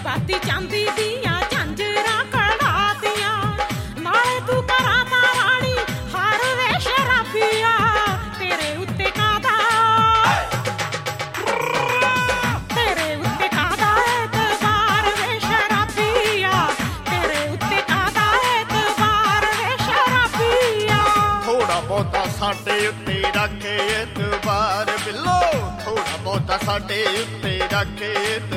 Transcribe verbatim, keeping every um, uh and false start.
ਰਾਤੀ ਚਾਂਦੀ ਦੀਆਂ ਝਾਂਜਰਾਂ ਕੜਾਤੀਆਂ ਨਾਲੇ ਤੂੰ ਕਰਾਤਾ ਰਾਣੀ ਹਰ ਵੇ ਸ਼ਰਾਬੀਆ ਤੇਰੇ ਉੱਤੇ ਕਾਦਾ ਤੇਰੇ ਉੱਤੇ ਕਾਦਾ ਐਤਬਾਰ ਵੇ ਸ਼ਰਾਬੀਆ ਤੇਰੇ ਉੱਤੇ ਕਾਦਾ ਐਤਬਾਰ ਵੇ ਸ਼ਰਾਬੀਆ ਥੋੜਾ ਬਹੁਤਾ ਸਾਡੇ ਉੱਤੇ ਰੱਖੇ ਐਤਬਾਰ ਬਿੱਲੋ ਥੋੜਾ ਬਹੁਤਾ ਸਾਡੇ ਉੱਤੇ ਰੱਖੇ